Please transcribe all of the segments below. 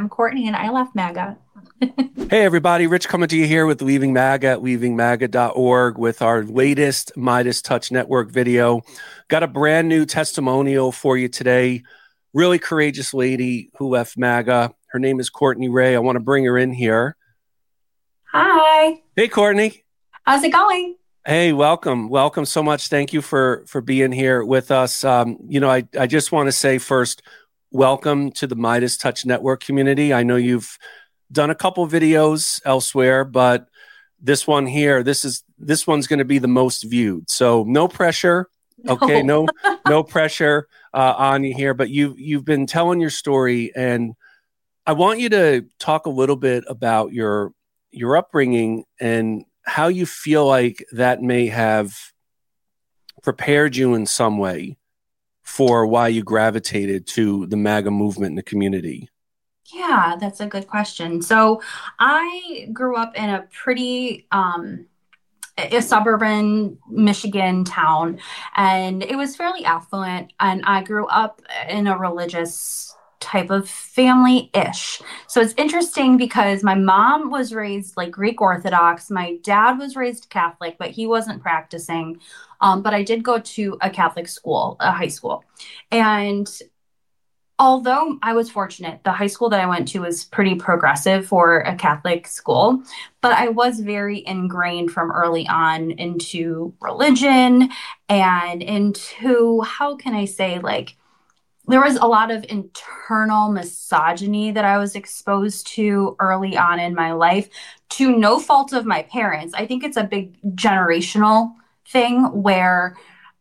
I'm Courtney and I left MAGA. Hey everybody, Rich coming to you here with Leaving MAGA at leavingmaga.org with our latest Midas Touch Network video. Got a brand new testimonial for you today. Really courageous lady who left MAGA. Her name is Courtney Ray. I want to bring her in here. Hi, Hey Courtney. how's it going? Hey, welcome. Welcome so much. Thank you for being here with us. I just want to say first, welcome to the Midas Touch Network community. I know you've done a couple videos elsewhere, but this one here, this one's going to be the most viewed. So no pressure. Okay, No. no pressure on you here, but you've been telling your story, and I want you to talk a little bit about your upbringing and how you feel like that may have prepared you in some way for why you gravitated to the MAGA movement in the community. Yeah, that's a good question. So I grew up in a pretty a suburban Michigan town, and it was fairly affluent. And I grew up in a religious type of family-ish. So it's interesting because my mom was raised like Greek Orthodox. My dad was raised Catholic, but he wasn't practicing. But I did go to a Catholic school, a high school. And although I was fortunate, the high school that I went to was pretty progressive for a Catholic school, but I was very ingrained from early on into religion and into, how can I say, like, there was a lot of internal misogyny that I was exposed to early on in my life to no fault of my parents. I think it's a big generational thing where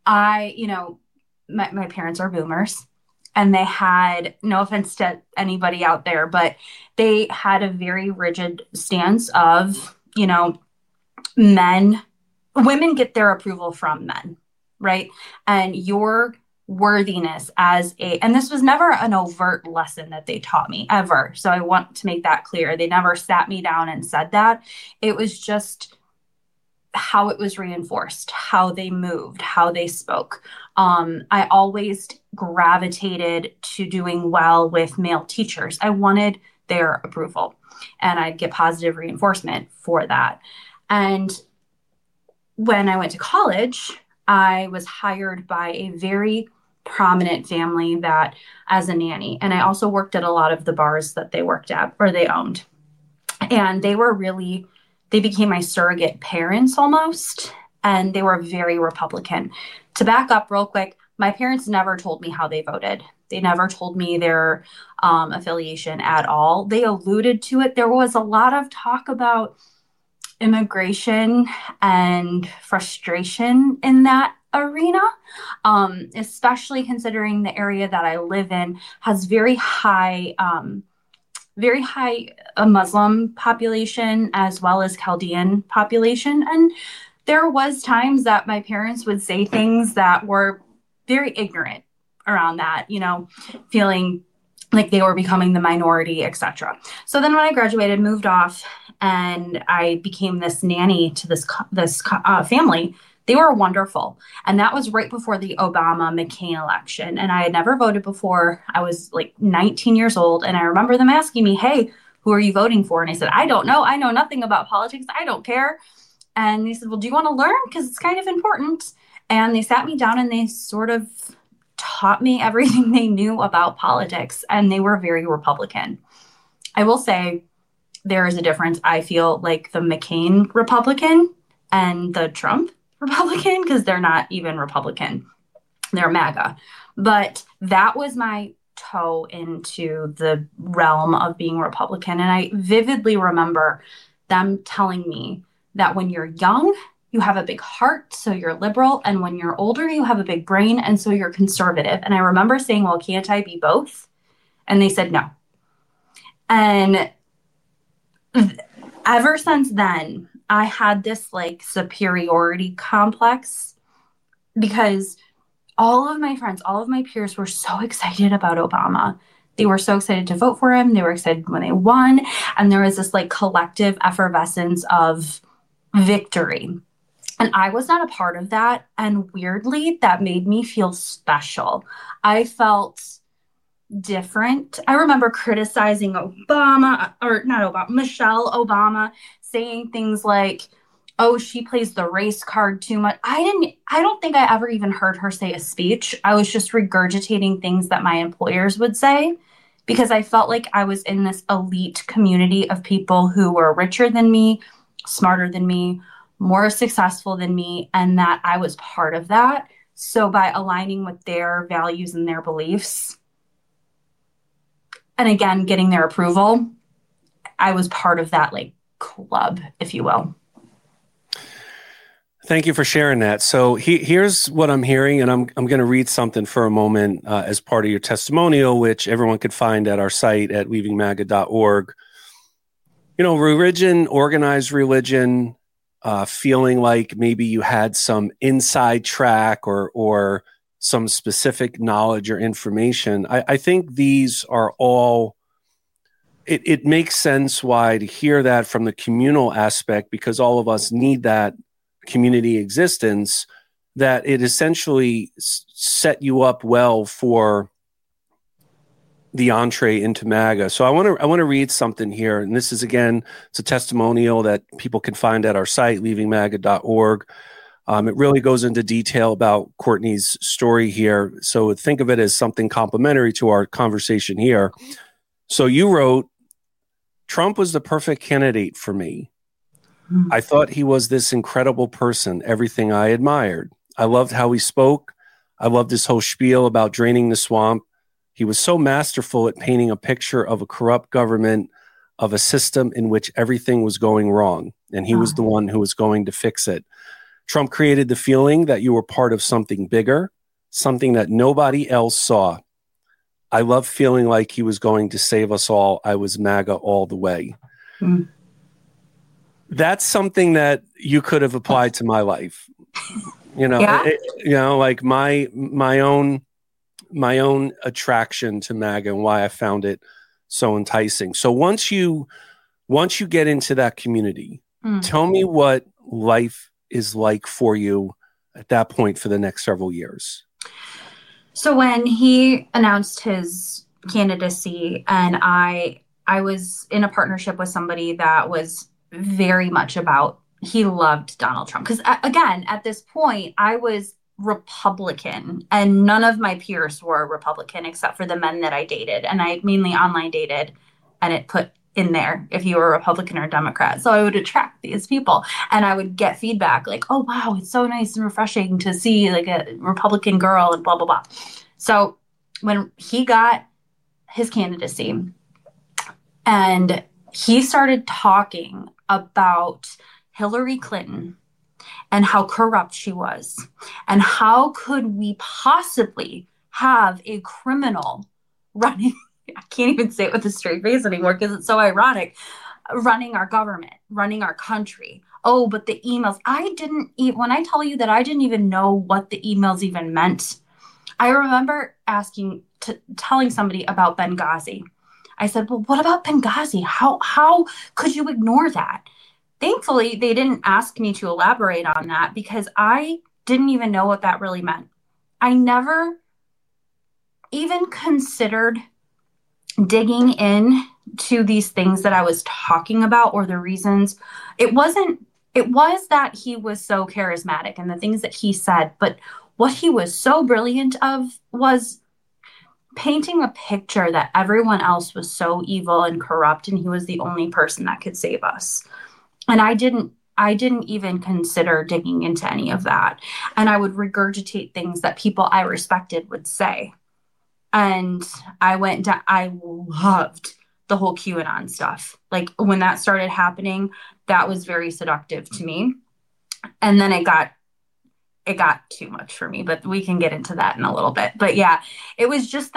my parents are boomers and they had, no offense to anybody out there, but they had a very rigid stance of, men, women get their approval from men, right? And your worthiness and this was never an overt lesson that they taught me ever. So I want to make that clear. They never sat me down and said that. It was just how it was reinforced, how they moved, how they spoke. I always gravitated to doing well with male teachers. I wanted their approval and I'd get positive reinforcement for that. And when I went to college, I was hired by a very prominent family that as a nanny. And I also worked at a lot of the bars that they worked at or they owned. And they became my surrogate parents almost. And they were very Republican. To back up real quick, my parents never told me how they voted. They never told me their affiliation at all. They alluded to it. There was a lot of talk about immigration and frustration in that arena, especially considering the area that I live in has very high Muslim population as well as Chaldean population. And there was times that my parents would say things that were very ignorant around that, feeling like they were becoming the minority, etc. So then when I graduated, moved off, and I became this nanny to this family. They were wonderful. And that was right before the Obama McCain election. And I had never voted before. I was like 19 years old. And I remember them asking me, hey, who are you voting for? And I said, I don't know. I know nothing about politics. I don't care. And they said, well, do you want to learn? Because it's kind of important. And they sat me down and they sort of taught me everything they knew about politics. And they were very Republican. I will say there is a difference. I feel like the McCain Republican and the Trump Republican, because they're not even Republican, they're MAGA. But that was my toe into the realm of being Republican. And I vividly remember them telling me that when you're young, you have a big heart, so you're liberal. And when you're older, you have a big brain, and so you're conservative. And I remember saying, well, can't I be both? And they said no. And ever since then, I had this like superiority complex because all of my friends, all of my peers were so excited about Obama. They were so excited to vote for him. They were excited when they won. And there was this like collective effervescence of victory. And I was not a part of that. And weirdly, that made me feel special. I felt different. I remember criticizing Obama, or not Obama, Michelle Obama, saying things like, "Oh, she plays the race card too much." I don't think I ever even heard her say a speech. I was just regurgitating things that my employers would say because I felt like I was in this elite community of people who were richer than me, smarter than me, more successful than me, and that I was part of that. So by aligning with their values and their beliefs, and again, getting their approval, I was part of that like club, if you will. Thank you for sharing that. So here's what I'm hearing, and I'm going to read something for a moment as part of your testimonial, which everyone could find at our site at leavingmaga.org. You know, religion, organized religion, feeling like maybe you had some inside track or some specific knowledge or information. I think these are all, it makes sense why to hear that from the communal aspect, because all of us need that community existence, that it essentially set you up well for the entree into MAGA. So I want to read something here, and this is, again, it's a testimonial that people can find at our site, leavingmaga.org. It really goes into detail about Courtney's story here. So think of it as something complementary to our conversation here. So you wrote, "Trump was the perfect candidate for me. I thought he was this incredible person, everything I admired. I loved how he spoke. I loved his whole spiel about draining the swamp. He was so masterful at painting a picture of a corrupt government, of a system in which everything was going wrong, and he was the one who was going to fix it. Trump created the feeling that you were part of something bigger, something that nobody else saw. I love feeling like he was going to save us all. I was MAGA all the way." That's something that you could have applied to my life. You know, like my own attraction to MAGA and why I found it so enticing. So once you get into that community, tell me what life is like for you at that point for the next several years. So when he announced his candidacy, and I was in a partnership with somebody that was very much about, he loved Donald Trump. Because again, at this point, I was Republican and none of my peers were Republican except for the men that I dated. And I mainly online dated, and it put in there if you were a Republican or a Democrat. So I would attract these people and I would get feedback like, "Oh, wow, it's so nice and refreshing to see like a Republican girl," and blah, blah, blah. So when he got his candidacy and he started talking about Hillary Clinton and how corrupt she was, and how could we possibly have a criminal running, I can't even say it with a straight face anymore because it's so ironic, running our government, running our country. Oh, but the emails, when I tell you that I didn't even know what the emails even meant. I remember telling somebody about Benghazi. I said, "Well, what about Benghazi? How could you ignore that?" Thankfully, they didn't ask me to elaborate on that because I didn't even know what that really meant. I never even considered digging in to these things that I was talking about or the reasons. It was that he was so charismatic and the things that he said, but what he was so brilliant of was painting a picture that everyone else was so evil and corrupt and he was the only person that could save us. And I didn't even consider digging into any of that. And I would regurgitate things that people I respected would say. And I loved the whole QAnon stuff. Like when that started happening, that was very seductive to me. And then it got too much for me, but we can get into that in a little bit. But yeah, it was just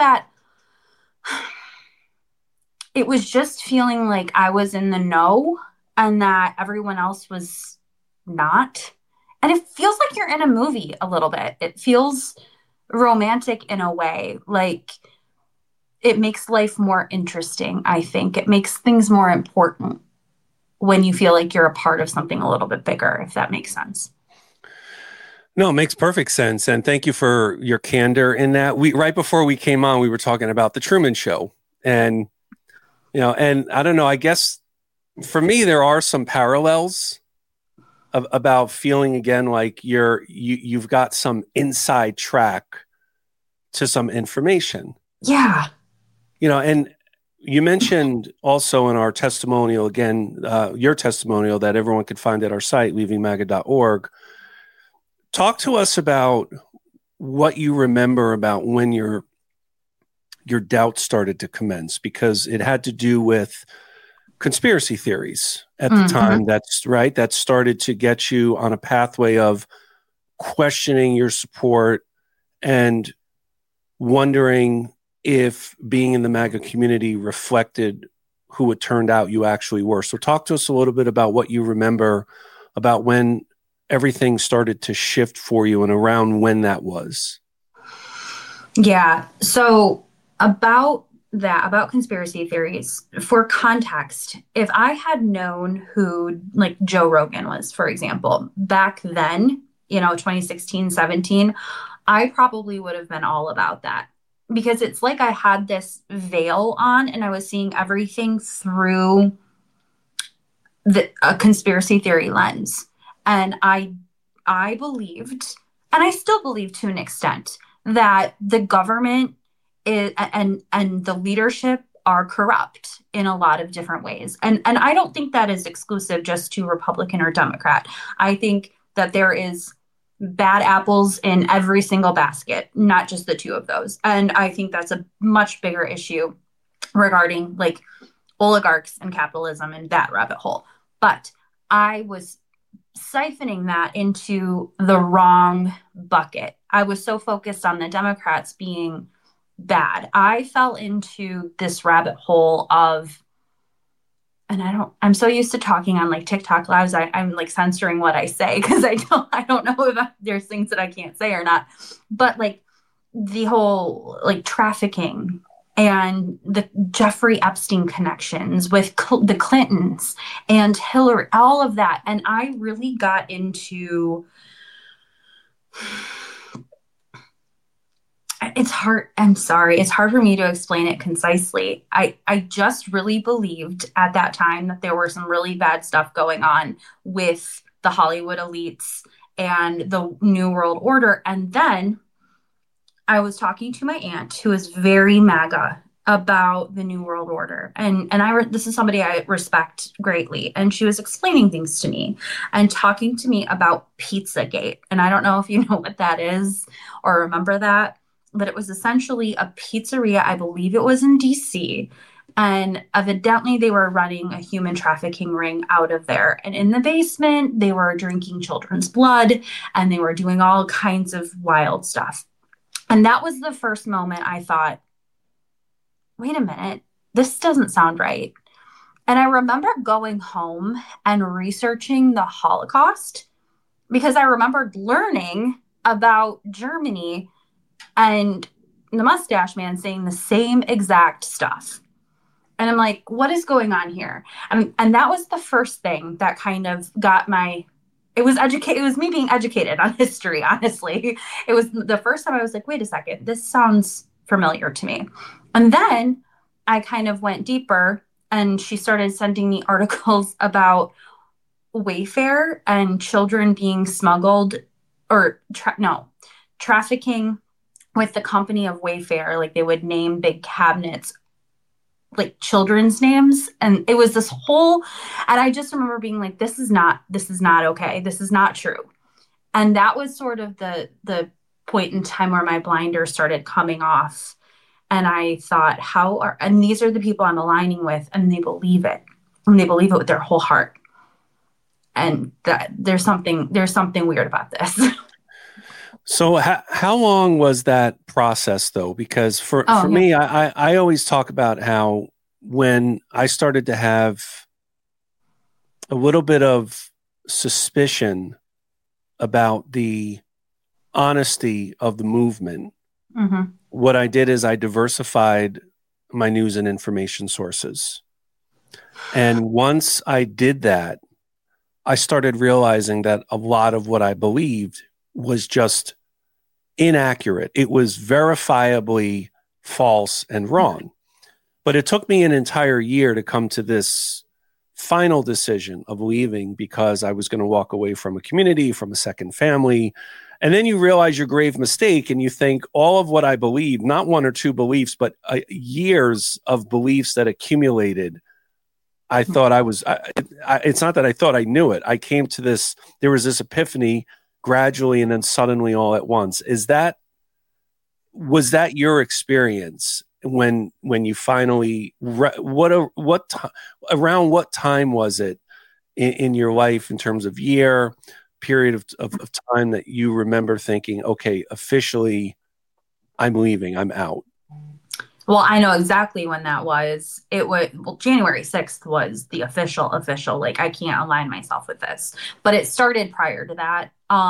feeling like I was in the know and that everyone else was not. And it feels like you're in a movie a little bit. It feels romantic in a way. Like it makes life more interesting, I think. It makes things more important when you feel like you're a part of something a little bit bigger, if that makes sense. No, it makes perfect sense. And thank you for your candor in that. We right before we came on, we were talking about the Truman Show. And, and I don't know, I guess for me, there are some parallels about feeling again like you've got some inside track to some information. Yeah. And you mentioned also in our testimonial, again, your testimonial that everyone could find at our site, leavingmaga.org. Talk to us about what you remember about when your doubt started to commence, because it had to do with conspiracy theories at the time. That's right. That started to get you on a pathway of questioning your support and wondering if being in the MAGA community reflected who it turned out you actually were. So talk to us a little bit about what you remember about when everything started to shift for you and around when that was. Yeah. So about conspiracy theories, for context, if I had known who like Joe Rogan was, for example, back then, 2016, 17, I probably would have been all about that, because it's like I had this veil on and I was seeing everything through a conspiracy theory lens. And I believed, and I still believe to an extent, that the government and the leadership are corrupt in a lot of different ways. And I don't think that is exclusive just to Republican or Democrat. I think that there is bad apples in every single basket, not just the two of those. And I think that's a much bigger issue regarding like oligarchs and capitalism and that rabbit hole. But I was siphoning that into the wrong bucket. I was so focused on the Democrats being bad. I fell into this rabbit hole of, and I'm so used to talking on like TikTok lives. I'm like censoring what I say because I don't know if there's things that I can't say or not. But like the whole like trafficking and the Jeffrey Epstein connections with the Clintons and Hillary, all of that. And I really got into, it's hard. I'm sorry. It's hard for me to explain it concisely. I just really believed at that time that there were some really bad stuff going on with the Hollywood elites and the New World Order. And then I was talking to my aunt, who is very MAGA, about the New World Order. And this is somebody I respect greatly. And she was explaining things to me and talking to me about Pizzagate. And I don't know if you know what that is or remember that, but it was essentially a pizzeria. I believe it was in DC. And evidently they were running a human trafficking ring out of there. And in the basement, they were drinking children's blood and they were doing all kinds of wild stuff. And that was the first moment I thought, wait a minute, this doesn't sound right. And I remember going home and researching the Holocaust because I remembered learning about Germany and the Mustache Man saying the same exact stuff. And I'm like, what is going on here? And that was the first thing that kind of got it was me being educated on history, honestly. It was the first time I was like, wait a second, this sounds familiar to me. And then I kind of went deeper and she started sending me articles about Wayfair and children being smuggled or trafficking with the company of Wayfair. Like they would name big cabinets like children's names. And it was this whole, and I just remember being like, this is not okay. This is not true. And that was sort of the point in time where my blinders started coming off. And I thought, and these are the people I'm aligning with, and they believe it. And they believe it with their whole heart. And that there's something weird about this. So how long was that process though? Because for me, I always talk about how when I started to have a little bit of suspicion about the honesty of the movement, what I did is I diversified my news and information sources. And once I did that, I started realizing that a lot of what I believed was just inaccurate. It was verifiably false and wrong. But it took me an entire year to come to this final decision of leaving because I was going to walk away from a community, from a second family. And then you realize your grave mistake and you think all of what I believe, not one or two beliefs, but years of beliefs that accumulated. I thought it's not that I thought I knew it. I came to this, there was this epiphany gradually and then suddenly all at once. Was that your experience when you finally, around what time was it in your life in terms of year, period of time that you remember thinking, okay, officially I'm leaving, I'm out? Well, I know exactly when that was. January 6th was the official, like, I can't align myself with this, but it started prior to that.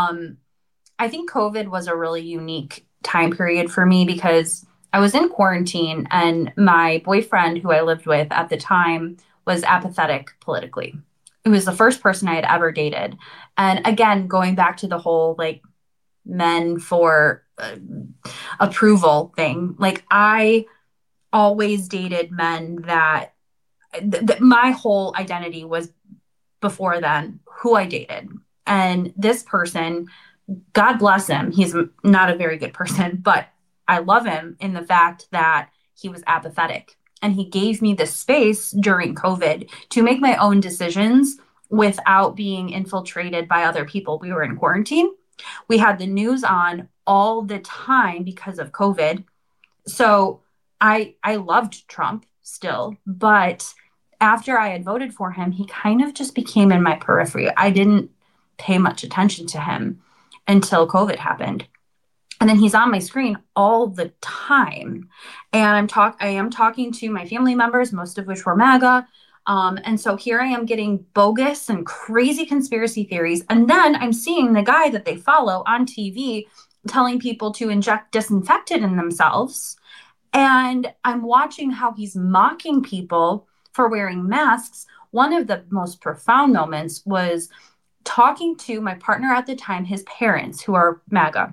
I think COVID was a really unique time period for me because I was in quarantine and my boyfriend, who I lived with at the time, was apathetic politically. It was the first person I had ever dated. And again, going back to the whole like men for approval thing, like I always dated men that my whole identity was before then who I dated. And this person, God bless him, he's not a very good person, but I love him in the fact that he was apathetic. And he gave me the space during COVID to make my own decisions without being infiltrated by other people. We were in quarantine. We had the news on all the time because of COVID. So I loved Trump still, but after I had voted for him, he kind of just became in my periphery. I didn't pay much attention to him until COVID happened. And then he's on my screen all the time. And I am talking to my family members, most of which were MAGA. And so here I am getting bogus and crazy conspiracy theories. And then I'm seeing the guy that they follow on TV telling people to inject disinfectant in themselves. And I'm watching how he's mocking people for wearing masks. One of the most profound moments was talking to my partner at the time, his parents, who are MAGA.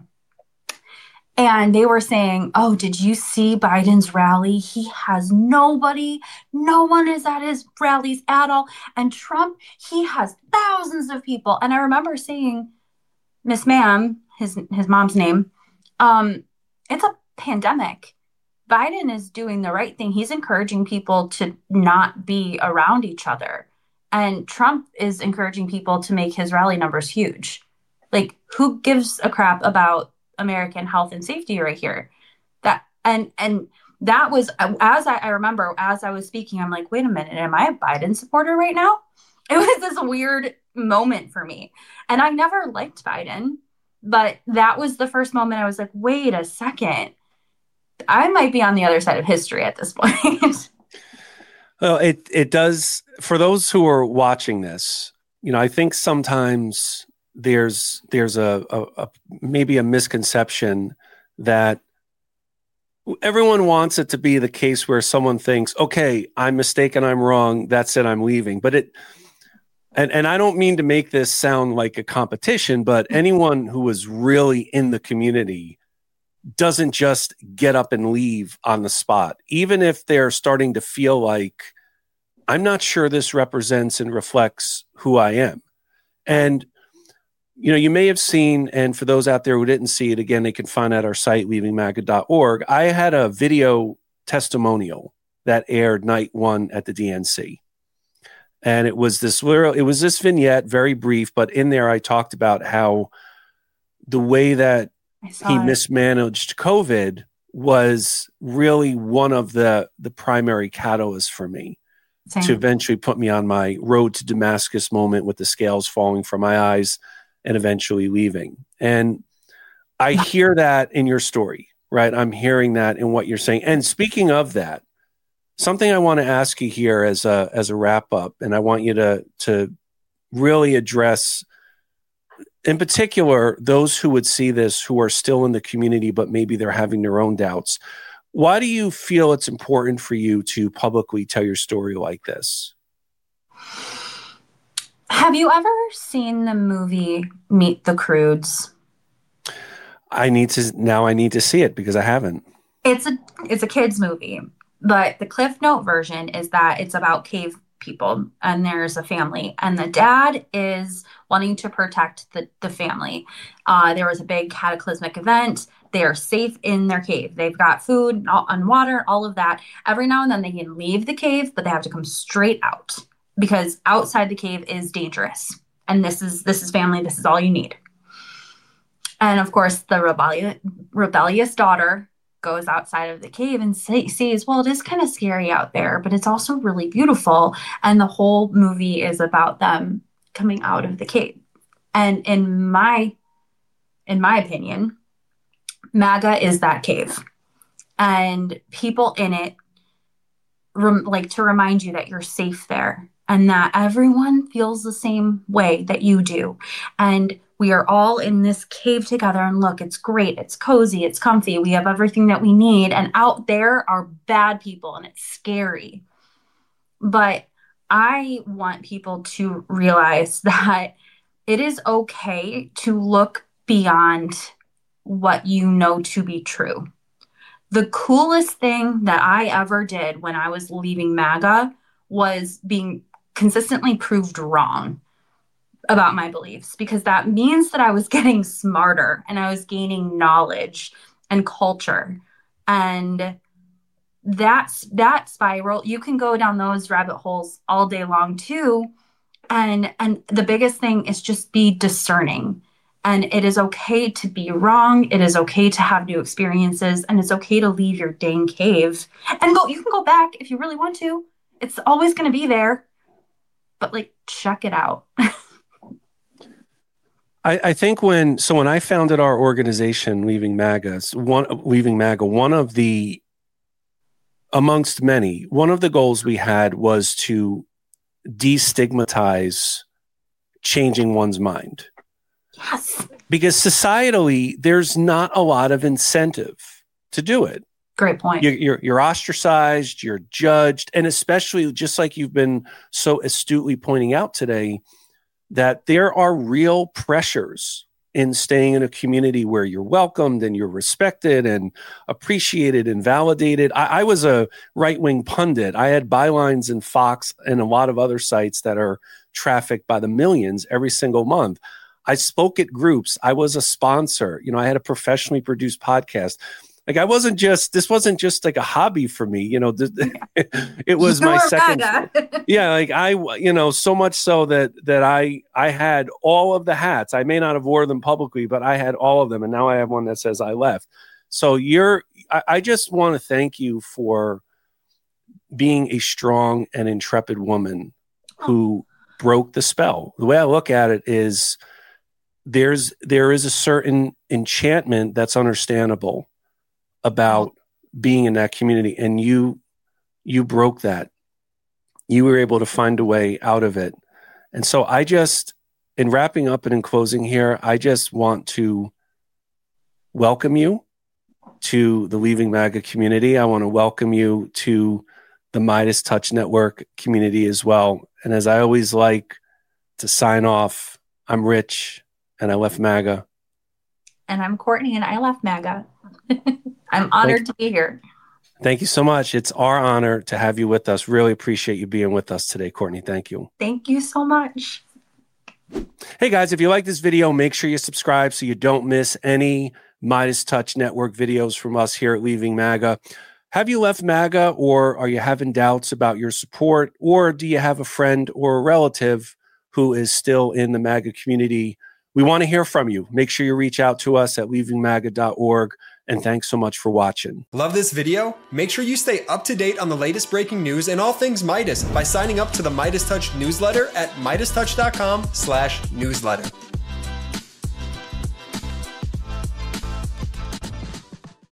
And they were saying, oh, did you see Biden's rally? He has nobody. No one is at his rallies at all. And Trump, he has thousands of people. And I remember saying, Miss Ma'am, his mom's name, it's a pandemic. Biden is doing the right thing. He's encouraging people to not be around each other. And Trump is encouraging people to make his rally numbers huge. Like, who gives a crap about American health and safety right here? That and that was, as I remember, as I was speaking, I'm like, wait a minute, am I a Biden supporter right now? It was this weird moment for me. And I never liked Biden, but that was the first moment I was like, wait a second, I might be on the other side of history at this point. Well, it does, for those who are watching this, I think sometimes there's a maybe a misconception that everyone wants it to be the case where someone thinks, okay, I'm mistaken, I'm wrong, that's it, I'm leaving. But and I don't mean to make this sound like a competition, but anyone who is really in the community doesn't just get up and leave on the spot, even if they're starting to feel like, I'm not sure this represents and reflects who I am. And you may have seen, and for those out there who didn't see it, again, they can find at our site, leavingmaga.org. I had a video testimonial that aired night one at the DNC. And it was this vignette, very brief, but in there I talked about how the way that he mismanaged COVID was really one of the primary catalysts for me. Same. To eventually put me on my road to Damascus moment with the scales falling from my eyes and eventually leaving. And I hear that in your story, right? I'm hearing that in what you're saying. And speaking of that, something I want to ask you here as a wrap up, and I want you to really address, in particular, those who would see this who are still in the community, but maybe they're having their own doubts. Why do you feel it's important for you to publicly tell your story like this? Have you ever seen the movie Meet the Croods? I need to see it because I haven't. It's a kids movie, but the Cliff Note version is that it's about cave people, and there's a family, and the dad is wanting to protect the family. There was a big cataclysmic event. They are safe in their cave. They've got food and water, all of that. Every now and then they can leave the cave, but they have to come straight out because outside the cave is dangerous. And this is family. This is all you need. And of course, the rebellious daughter goes outside of the cave and sees, well, it is kind of scary out there, but it's also really beautiful. And the whole movie is about them coming out of the cave. And in my opinion, MAGA is that cave. And people in it like to remind you that you're safe there and that everyone feels the same way that you do. And we are all in this cave together, and look, it's great. It's cozy. It's comfy. We have everything that we need. And out there are bad people, and it's scary. But I want people to realize that it is okay to look beyond what you know to be true. The coolest thing that I ever did when I was leaving MAGA was being consistently proved wrong about my beliefs, because that means that I was getting smarter and I was gaining knowledge and culture. And that spiral, you can go down those rabbit holes all day long too. And the biggest thing is just be discerning. And it is okay to be wrong. It is okay to have new experiences, and it's okay to leave your dang cave and go. You can go back if you really want to. It's always going to be there, but like, check it out. I think when I founded our organization, Leaving MAGA, one of the, amongst many, one of the goals we had was to destigmatize changing one's mind. Yes. Because societally, there's not a lot of incentive to do it. Great point. You're ostracized, you're judged, and especially just like you've been so astutely pointing out today, that there are real pressures in staying in a community where you're welcomed and you're respected and appreciated and validated. I was a right-wing pundit. I had bylines in Fox and a lot of other sites that are trafficked by the millions every single month. I spoke at groups. I was a sponsor. I had a professionally produced podcast. Like this wasn't just like a hobby for me, it was my second. Yeah. Like so much so that I had all of the hats. I may not have wore them publicly, but I had all of them. And now I have one that says I left. So I just want to thank you for being a strong and intrepid woman who broke the spell. The way I look at it is there is a certain enchantment that's understandable about being in that community, and you broke that. You were able to find a way out of it. And so in wrapping up and in closing here, I just want to welcome you to the Leaving MAGA community. I want to welcome you to the Midas Touch Network community as well. And as I always like to sign off, I'm Rich, and I left MAGA. And I'm Courtney, and I left MAGA. I'm honored to be here. Thank you so much. It's our honor to have you with us. Really appreciate you being with us today, Courtney. Thank you. Thank you so much. Hey guys, if you like this video, make sure you subscribe so you don't miss any Midas Touch Network videos from us here at Leaving MAGA. Have you left MAGA, or are you having doubts about your support, or do you have a friend or a relative who is still in the MAGA community? We want to hear from you. Make sure you reach out to us at leavingmaga.org. And thanks so much for watching. Love this video? Make sure you stay up to date on the latest breaking news and all things Midas by signing up to the Midas Touch newsletter at MidasTouch.com/newsletter.